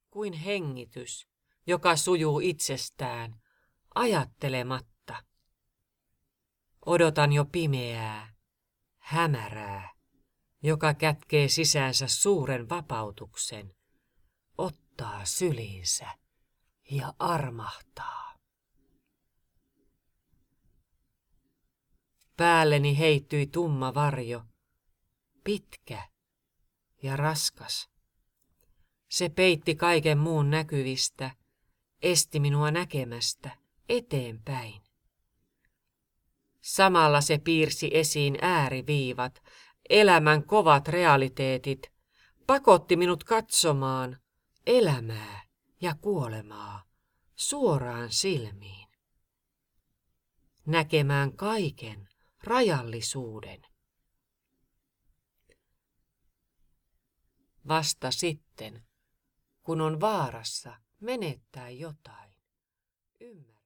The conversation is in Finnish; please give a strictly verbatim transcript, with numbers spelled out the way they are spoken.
kuin hengitys, joka sujuu itsestään, ajattelematta. Odotan jo pimeää, hämärää, joka kätkee sisäänsä suuren vapautuksen, ottaa syliinsä ja armahtaa. Päälleni heittyi tumma varjo, pitkä ja raskas. Se peitti kaiken muun näkyvistä, esti minua näkemästä eteenpäin. Samalla se piirsi esiin ääriviivat, elämän kovat realiteetit, pakotti minut katsomaan elämää ja kuolemaa suoraan silmiin. Näkemään kaiken rajallisuuden. Vasta sitten, kun on vaarassa menettää jotain, ymmärrän.